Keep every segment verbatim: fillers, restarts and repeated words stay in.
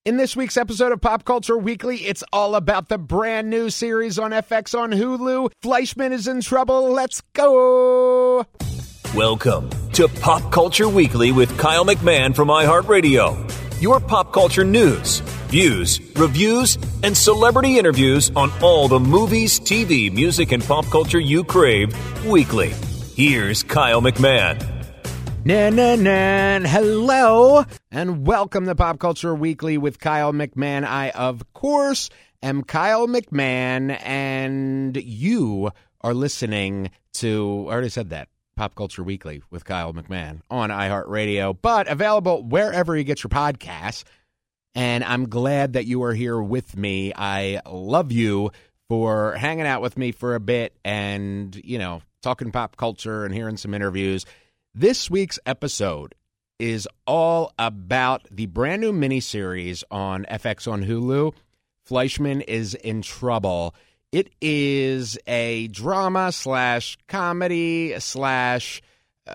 In this week's episode of Pop Culture Weekly, it's all about the brand new series on F X on Hulu. Fleischman is in trouble. Let's go. Welcome to Pop Culture Weekly with Kyle McMahon from iHeartRadio. Your pop culture news, views, reviews, and celebrity interviews on all the movies, T V, music, and pop culture you crave weekly. Here's Kyle McMahon. Na na na. Hello and welcome to Pop Culture Weekly with Kyle McMahon. I, of course, am Kyle McMahon, and you are listening to, I already said that, Pop Culture Weekly with Kyle McMahon on iHeartRadio, but available wherever you get your podcasts. And I'm glad that you are here with me. I love you for hanging out with me for a bit and, you know, talking pop culture and hearing some interviews. This week's episode is all about the brand new miniseries on F X on Hulu, Fleischman is in Trouble. It is a drama slash comedy slash uh,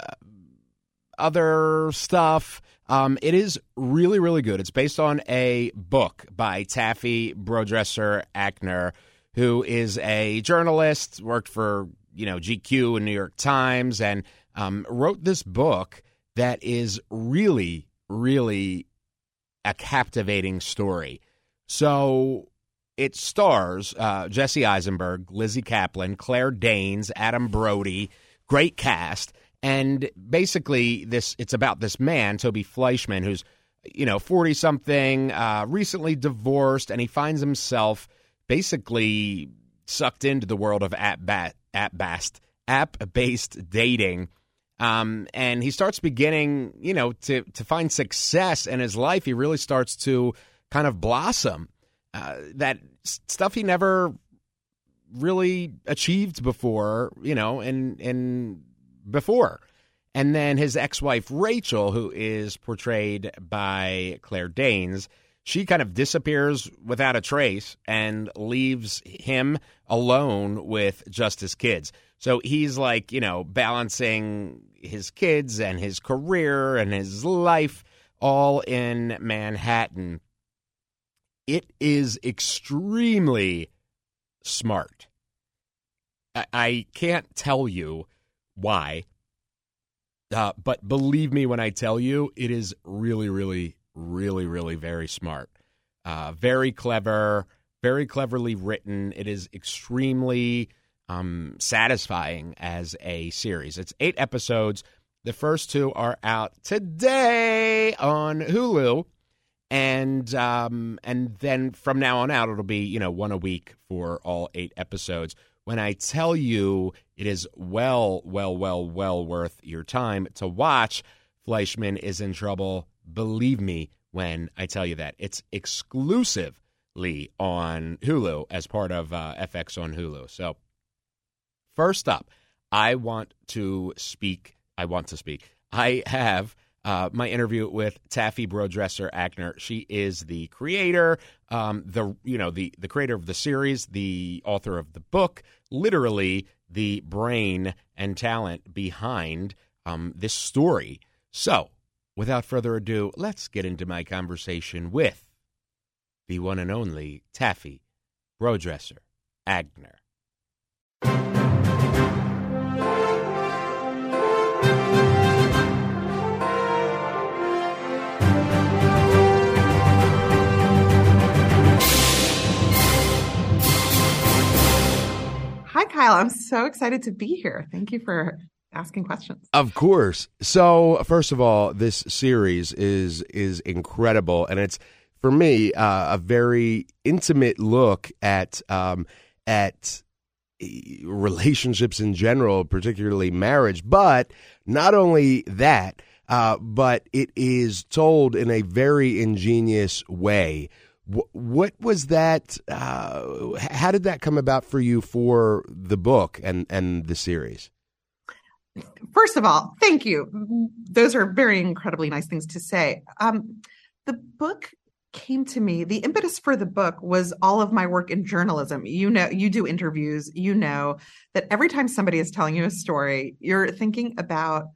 other stuff. Um, it is really, really good. It's based on a book by Taffy Brodesser-Akner, who is a journalist, worked for, you know, G Q and New York Times, and um, wrote this book that is really, really a captivating story. So it stars uh, Jesse Eisenberg, Lizzie Kaplan, Claire Danes, Adam Brody, great cast. And basically, this it's about this man, Toby Fleischman, who's, you know, forty-something, uh, recently divorced, and he finds himself basically sucked into the world of app-based app app-based dating. Um, and he starts beginning, you know, to, to find success in his life. He really starts to kind of blossom. Uh, that stuff he never really achieved before, you know, and and before. And then his ex-wife, Rachel, who is portrayed by Claire Danes, she kind of disappears without a trace and leaves him alone with just his kids. So he's like, you know, balancing his kids and his career and his life all in Manhattan. It is extremely smart. I, I can't tell you why, uh, but believe me when I tell you, it is really, really, really, really very smart. Uh, very clever, very cleverly written. It is extremely um, satisfying as a series. It's eight episodes. The first two are out today on Hulu. And um, and then from now on out, it'll be, you know, one a week for all eight episodes. When I tell you it is well, well, well, well worth your time to watch, Fleischman is in Trouble. Believe me when I tell you that. It's exclusively on Hulu as part of uh, F X on Hulu. So first up, I want to speak. I want to speak. I have Uh, my interview with Taffy Brodesser-Akner. She is the creator, um, the you know the the creator of the series, the author of the book, literally the brain and talent behind um, this story. So, without further ado, let's get into my conversation with the one and only Taffy Brodesser-Akner. Hi, Kyle. I'm so excited to be here. Thank you for asking questions. Of course. So, first of all, this series is is incredible, and it's, for me, uh, a very intimate look at um, at relationships in general, particularly marriage. But not only that, uh, but it is told in a very ingenious way. What was that? Uh, how did that come about for you for the book and, and the series? First of all, thank you. Those are very incredibly nice things to say. Um, the book came to me, the impetus for the book was all of my work in journalism. You know, you do interviews, you know that every time somebody is telling you a story, you're thinking about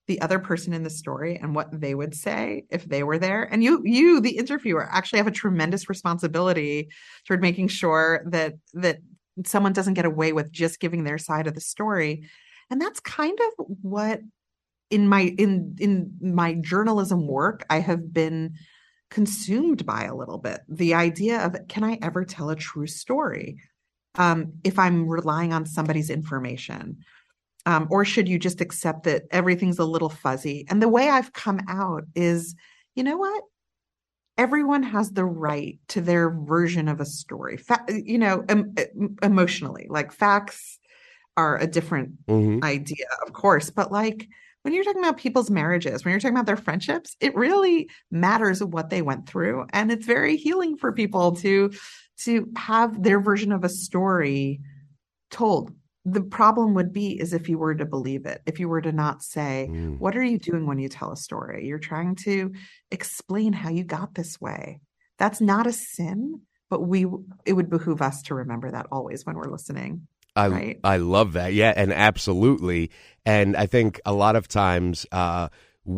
the other person in the story and what they would say if they were there. And you, you, the interviewer, actually have a tremendous responsibility toward making sure that that someone doesn't get away with just giving their side of the story. And that's kind of what in my in in my journalism work I have been consumed by a little bit. The idea of, can I ever tell a true story um, if I'm relying on somebody's information? Um, or should you just accept that everything's a little fuzzy? And the way I've come out is, you know what? Everyone has the right to their version of a story, Fa- you know, em- emotionally. Like, facts are a different mm-hmm. idea, of course. But like, when you're talking about people's marriages, when you're talking about their friendships, it really matters what they went through. And it's very healing for people to, to have their version of a story told. The problem would be is if you were to believe it, if you were to not say, mm. what are you doing when you tell a story? You're trying to explain how you got this way. That's not a sin, but we it would behoove us to remember that always when we're listening. I right? I love that. Yeah, and absolutely. And I think a lot of times uh,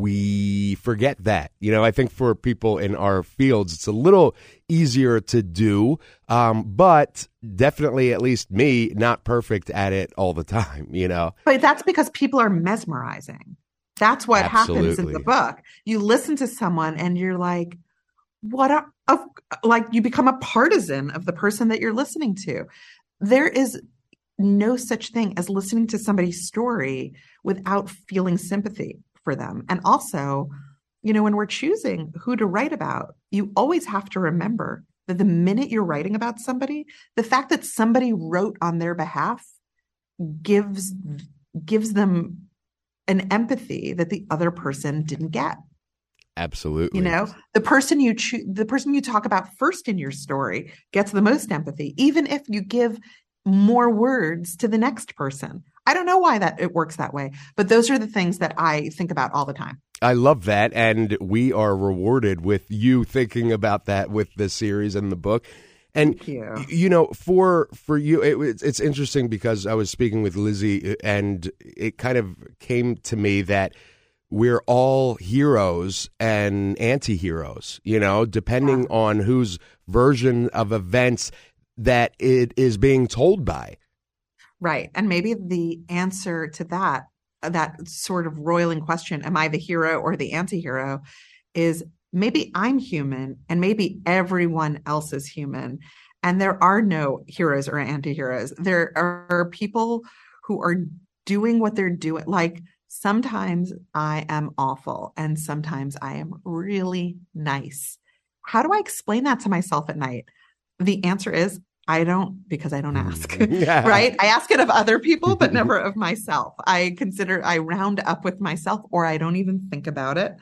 we forget that. You know, I think for people in our fields, it's a little easier to do, um, but definitely, at least me, not perfect at it all the time, you know. But that's because people are mesmerizing. That's what Absolutely. happens in the book. You listen to someone and you're like, what a, of, like you become a partisan of the person that you're listening to. There is no such thing as listening to somebody's story without feeling sympathy for them. And also, you know, when we're choosing who to write about, you always have to remember that the minute you're writing about somebody, the fact that somebody wrote on their behalf gives gives them an empathy that the other person didn't get. Absolutely. You know, the person you choose, the person you talk about first in your story gets the most empathy, even if you give more words to the next person. I don't know why that it works that way, but those are the things that I think about all the time. I love that, and we are rewarded with you thinking about that with the series and the book. And Thank you. you know, for for you, it, it's interesting because I was speaking with Lizzie, and it kind of came to me that we're all heroes and anti-heroes, you know, depending yeah. on whose version of events that it is being told by. Right. And maybe the answer to that, that sort of roiling question, am I the hero or the anti-hero, is maybe I'm human and maybe everyone else is human. And there are no heroes or anti-heroes. There are people who are doing what they're doing. Like, sometimes I am awful and sometimes I am really nice. How do I explain that to myself at night? The answer is I don't, because I don't ask, yeah. right? I ask it of other people, but never of myself. I consider, I round up with myself, or I don't even think about it.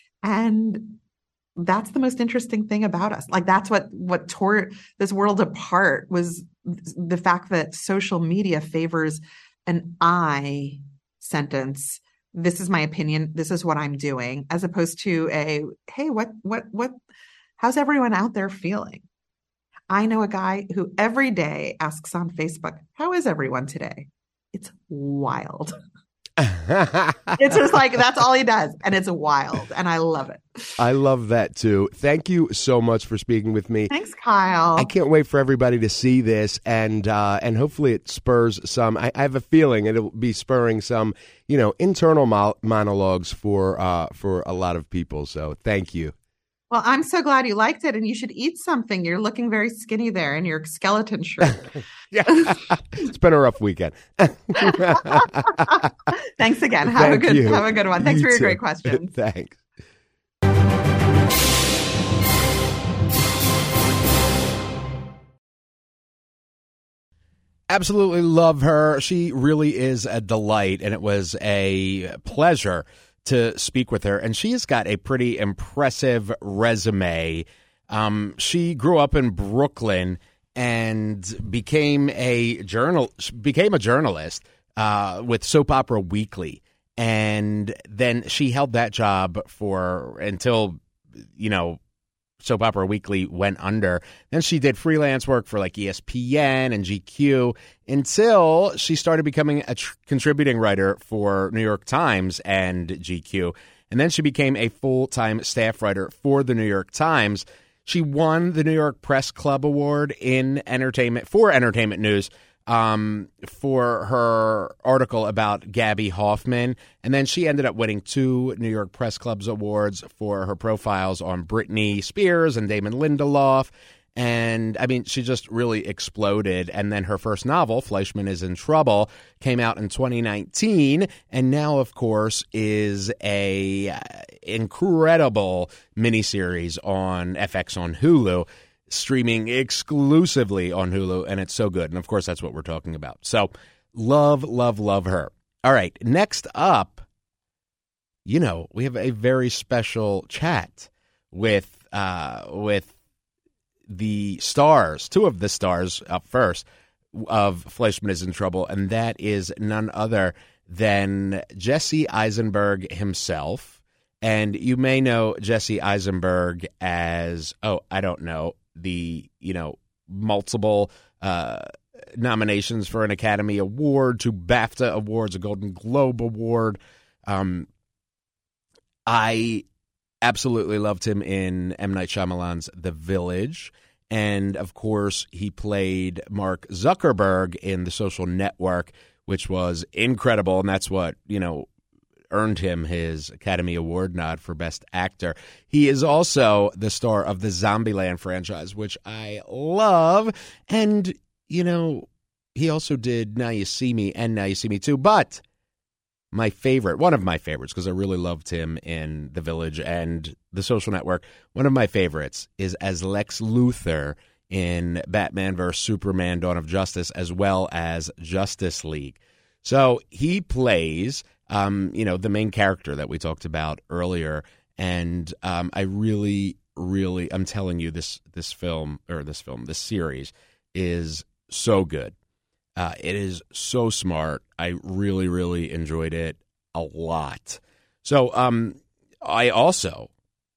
And that's the most interesting thing about us. Like, that's what, what tore this world apart, was the fact that social media favors an I sentence. This is my opinion. This is what I'm doing, as opposed to a, hey, what, what, what, how's everyone out there feeling? I know a guy who every day asks on Facebook, how is everyone today? It's wild. It's just like, that's all he does. And it's wild. And I love it. I love that too. Thank you so much for speaking with me. Thanks, Kyle. I can't wait for everybody to see this, and uh, and hopefully it spurs some, I, I have a feeling it'll be spurring some, you know, internal mo- monologues for uh, for a lot of people. So thank you. Well, I'm so glad you liked it, and you should eat something. You're looking very skinny there in your skeleton shirt. Yeah, it's been a rough weekend. Thanks again. Have Thank a good you. have a good one. Thanks You for your too. great questions. Thanks. Absolutely love her. She really is a delight, and it was a pleasure to speak with her. And she has got a pretty impressive resume. Um, she grew up in Brooklyn and became a journal became a journalist uh, with Soap Opera Weekly, and then she held that job for until you know Soap Opera Weekly went under. Then she did freelance work for like E S P N and G Q until she started becoming a tr- contributing writer for New York Times and G Q. And then she became a full-time staff writer for the New York Times. She won the New York Press Club Award in entertainment for entertainment news um, for her article about Gabby Hoffman. And then she ended up winning two New York Press Club's awards for her profiles on Britney Spears and Damon Lindelof. And, I mean, she just really exploded. And then her first novel, Fleischman is in Trouble, came out in twenty nineteen. And now, of course, is a uh, incredible miniseries on F X on Hulu, streaming exclusively on Hulu. And it's so good. And, of course, that's what we're talking about. So love, love, love her. All right. Next up, you know, we have a very special chat with uh, with the stars, two of the stars up first of Fleischman is in Trouble, and that is none other than Jesse Eisenberg himself. And you may know Jesse Eisenberg as, oh, I don't know, the, you know, multiple uh, nominations for an Academy Award, two BAFTA Awards, a Golden Globe Award. Um, I absolutely loved him in M. Night Shyamalan's The Village. And, of course, he played Mark Zuckerberg in The Social Network, which was incredible. And that's what, you know, earned him his Academy Award nod for Best Actor. He is also the star of the Zombieland franchise, which I love. And, you know, he also did Now You See Me and Now You See Me Too. But my favorite, one of my favorites, because I really loved him in The Village and The Social Network, one of my favorites is as Lex Luthor in Batman versus Superman Dawn of Justice, as well as Justice League. So he plays, um, you know, the main character that we talked about earlier, and um, I really, really, I'm telling you, this this film, or this film, this series is so good. Uh, it is so smart. I really, really enjoyed it a lot. So um, I also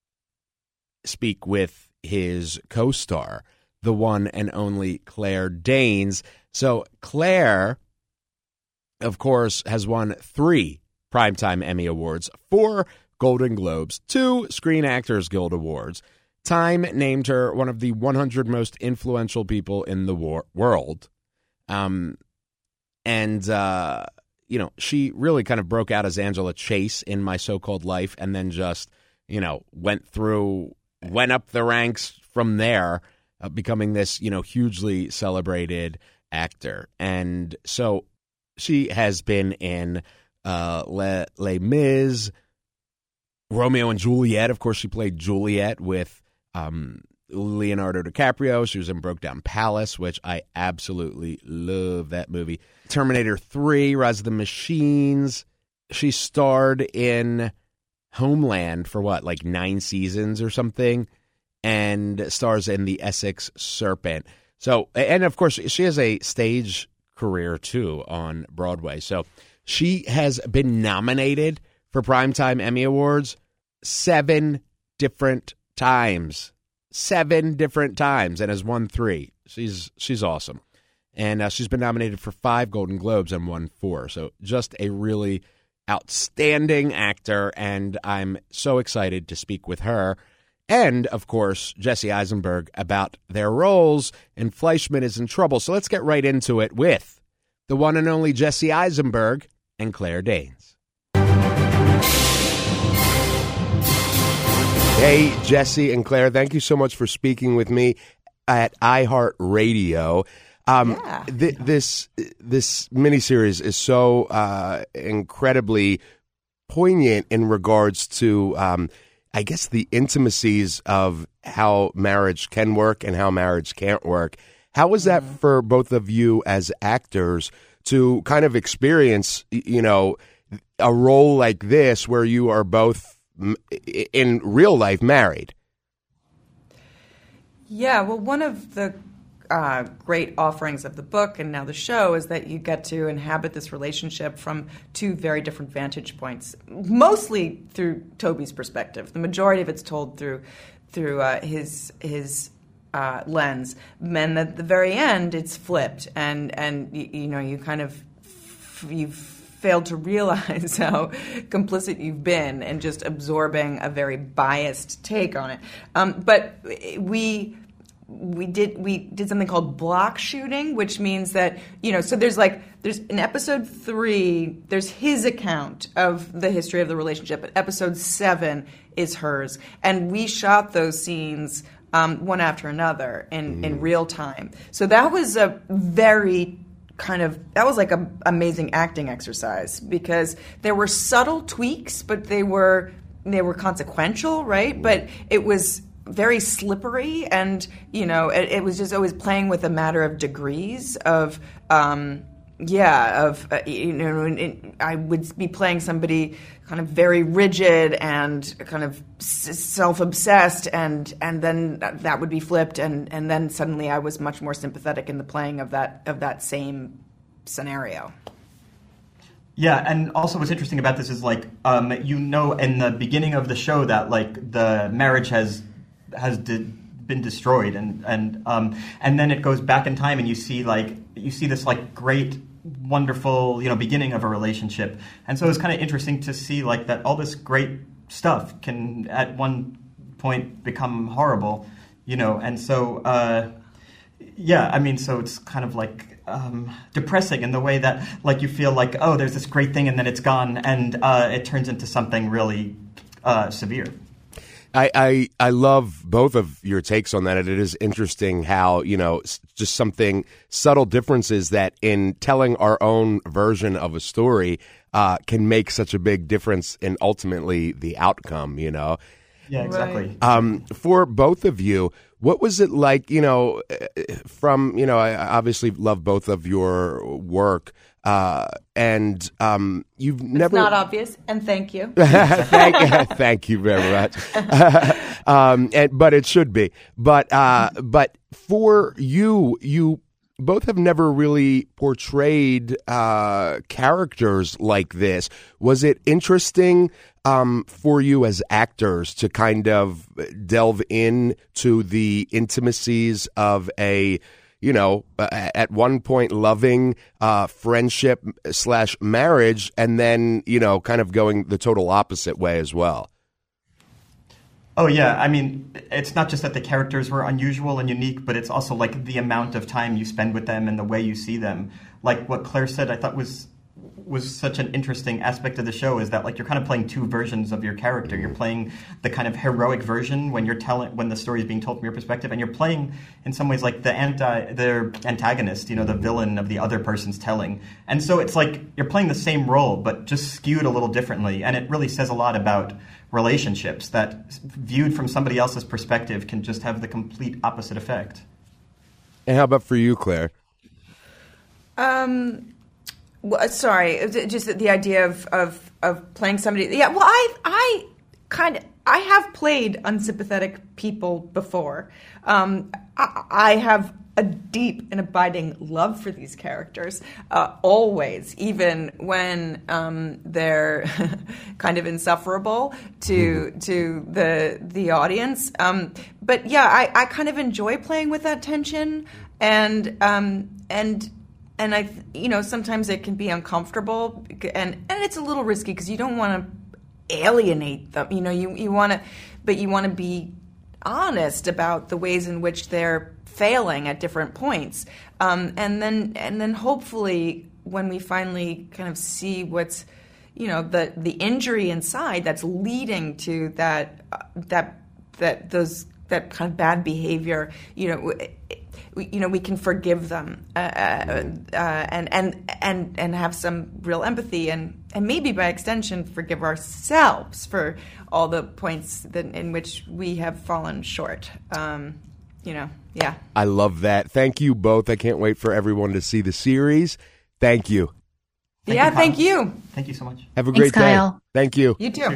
speak with his co-star, the one and only Claire Danes. So Claire, of course, has won three Primetime Emmy Awards, four Golden Globes, two Screen Actors Guild Awards. Time named her one of the one hundred most influential people in the war- world. Um, and, uh, you know, she really kind of broke out as Angela Chase in My So-Called Life, and then just, you know, went through, went up the ranks from there, uh, becoming this, you know, hugely celebrated actor. And so she has been in uh, Les, Les Mis, Romeo and Juliet. Of course, she played Juliet with um Leonardo DiCaprio. She was in Broke Down Palace, which I absolutely love that movie. Terminator three, Rise of the Machines. She starred in Homeland for what, like nine seasons or something, and stars in The Essex Serpent. So, and of course, she has a stage career too on Broadway. So she has been nominated for Primetime Emmy Awards seven different times. Seven different times, and has won three. She's she's awesome. And uh, she's been nominated for five Golden Globes and won four. So just a really outstanding actor, and I'm so excited to speak with her and, of course, Jesse Eisenberg about their roles in Fleischman is in Trouble. So let's get right into it with the one and only Jesse Eisenberg and Claire Danes. Hey, Jesse and Claire, thank you so much for speaking with me at iHeartRadio. Um, yeah. th- this this miniseries is so uh, incredibly poignant in regards to, um, I guess, the intimacies of how marriage can work and how marriage can't work. How was that mm-hmm. for both of you as actors to kind of experience, you know, a role like this where you are both in real life married? Yeah, well, one of the uh, great offerings of the book and now the show is that you get to inhabit this relationship from two very different vantage points, mostly through Toby's perspective. The majority of it's told through through uh, his his uh, lens. And at the very end, it's flipped, and and you, you know you kind of you've failed to realize how complicit you've been in just absorbing a very biased take on it. Um, but we. We did we did something called block shooting, which means that, you know, so there's like there's in episode three, there's his account of the history of the relationship, but episode seven is hers, and we shot those scenes um, one after another in, mm. in real time. So that was a very kind of that was like an amazing acting exercise, because there were subtle tweaks, but they were they were consequential, right? But it was very slippery, and you know it, it was just always playing with a matter of degrees of um yeah of uh, you know it, I would be playing somebody kind of very rigid and kind of s- self-obsessed, and and then that, that would be flipped, and and then suddenly I was much more sympathetic in the playing of that of that same scenario. Yeah, and also what's interesting about this is, like, um you know in the beginning of the show that, like, the marriage has has de- been destroyed, and and um and then it goes back in time, and you see like you see this like great, wonderful, you know, beginning of a relationship. And so it's kind of interesting to see like that all this great stuff can at one point become horrible, you know. And so uh yeah, I mean, so it's kind of like um depressing in the way that, like, you feel like, oh, there's this great thing, and then it's gone, and uh it turns into something really uh severe. I, I I love both of your takes on that. And it is interesting how, you know, just something subtle differences that in telling our own version of a story uh, can make such a big difference in ultimately the outcome, you know. Yeah, exactly. Right. Um, for both of you, what was it like, you know, from, you know, I obviously love both of your work. Uh, and um, you've It's never not obvious, and thank you. thank, thank you very much. um, and but it should be. But uh, but for you, you both have never really portrayed uh, characters like this. Was it interesting um, for you as actors to kind of delve into the intimacies of a, you know, uh, at one point loving uh, friendship slash marriage, and then, you know, kind of going the total opposite way as well? Oh, yeah. I mean, it's not just that the characters were unusual and unique, but it's also like the amount of time you spend with them and the way you see them. Like what Claire said, I thought was was such an interesting aspect of the show, is that, like, you're kind of playing two versions of your character. You're playing the kind of heroic version when you're telling when the story is being told from your perspective, and you're playing in some ways like the anti the antagonist, you know, the villain of the other person's telling. And so it's like you're playing the same role but just skewed a little differently, and it really says a lot about relationships that, viewed from somebody else's perspective, can just have the complete opposite effect. And how about for you, Claire? Um, well, sorry, just the idea of, of, of playing somebody. Yeah, well, I I kind of I have played unsympathetic people before. Um, I, I have a deep and abiding love for these characters, uh, always, even when um, they're kind of insufferable to to the the audience. Um, but yeah, I, I kind of enjoy playing with that tension, and um, and. And I, you know, sometimes it can be uncomfortable, and, and it's a little risky because you don't want to alienate them. You know, you, you want to, but you want to be honest about the ways in which they're failing at different points. Um, and then, and then hopefully, when we finally kind of see what's, you know, the the injury inside that's leading to that uh, that that those that kind of bad behavior, you know. It, We, you know, we can forgive them uh, uh, and and and and have some real empathy, and, and maybe by extension forgive ourselves for all the points that, in which we have fallen short. Um, you know, yeah. I love that. Thank you both. I can't wait for everyone to see the series. Thank you. Thank yeah, you, thank you. Thank you so much. Have a Thanks, great day. Kyle. Thank you. You too.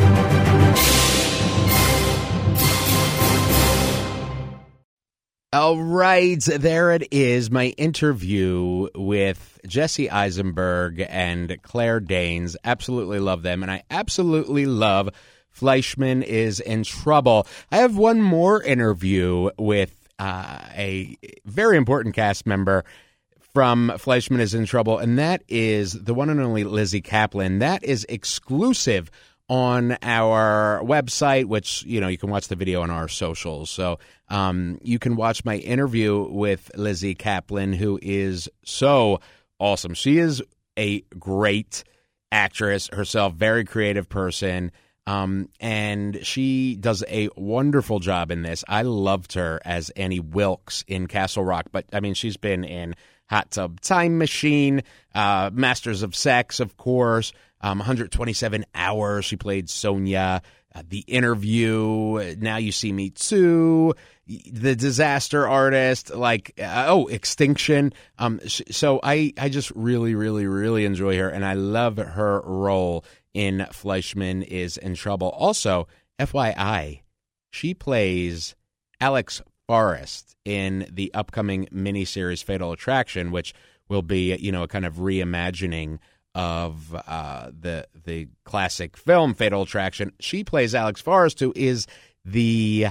All right, there it is, my interview with Jesse Eisenberg and Claire Danes. Absolutely love them, and I absolutely love Fleischman is in Trouble. I have one more interview with uh, a very important cast member from Fleischman is in Trouble, and that is the one and only Lizzy Caplan. That is exclusive on our website, which, you know, you can watch the video on our socials. So um, you can watch my interview with Lizzy Caplan, who is so awesome. She is a great actress herself, very creative person, um, and she does a wonderful job in this. I loved her as Annie Wilkes in Castle Rock, but, I mean, she's been in Hot Tub Time Machine, uh, Masters of Sex, of course, um, one hundred twenty-seven hours. She played Sonia, uh, The Interview, Now You See Me Too, The Disaster Artist, like, uh, oh, Extinction. Um, sh- so I, I just really, really, really enjoy her, and I love her role in Fleischman is in Trouble. Also, F Y I, she plays Alex Forrest in the upcoming miniseries Fatal Attraction, which will be, you know, a kind of reimagining of uh, the the classic film Fatal Attraction. She plays Alex Forrest, who is the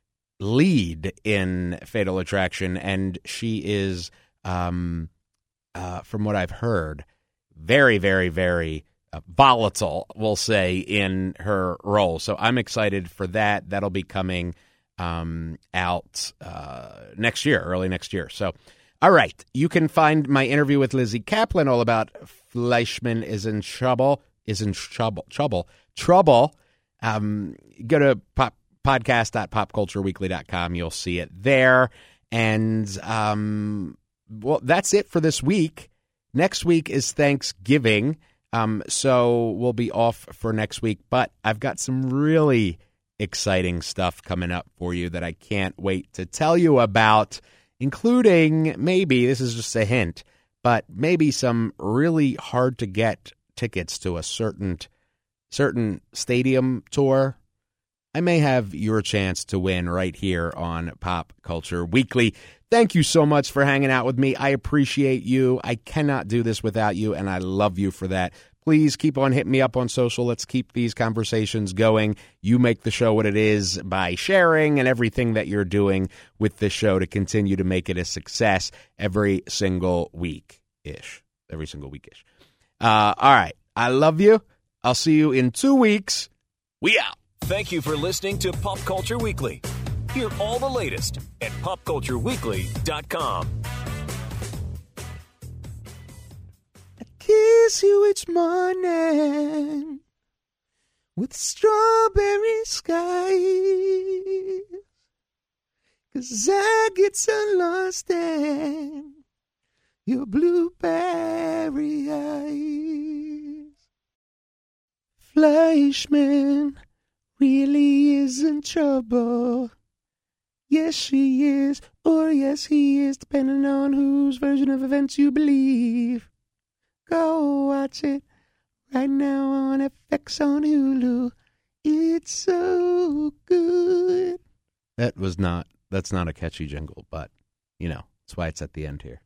lead in Fatal Attraction, and she is, um, uh, from what I've heard, very, very, very uh, volatile, we'll say, in her role. So I'm excited for that. That'll be coming um, out uh, next year, early next year. So, all right, you can find my interview with Lizzy Caplan all about Fleischman is in Trouble, is in trouble, trouble, trouble. Um, go to pop, podcast dot pop culture weekly dot com. You'll see it there. And, um, well, that's it for this week. Next week is Thanksgiving, um, so we'll be off for next week. But I've got some really exciting stuff coming up for you that I can't wait to tell you about, including maybe, this is just a hint, but maybe some really hard to get tickets to a certain certain stadium tour. I may have your chance to win right here on Pop Culture Weekly. Thank you so much for hanging out with me. I appreciate you. I cannot do this without you, and I love you for that. Please keep on hitting me up on social. Let's keep these conversations going. You make the show what it is by sharing and everything that you're doing with this show to continue to make it a success every single week-ish. Every single week-ish. Uh, all right. I love you. I'll see you in two weeks. We out. Thank you for listening to Pop Culture Weekly. Hear all the latest at pop culture weekly dot com. Kiss you each morning with strawberry skies, 'cause I get so lost in your blueberry eyes. Fleischman really is in trouble. Yes, she is, or yes, he is, depending on whose version of events you believe. Go watch it right now on F X on Hulu. It's so good. That was not, that's not a catchy jingle, but, you know, that's why it's at the end here.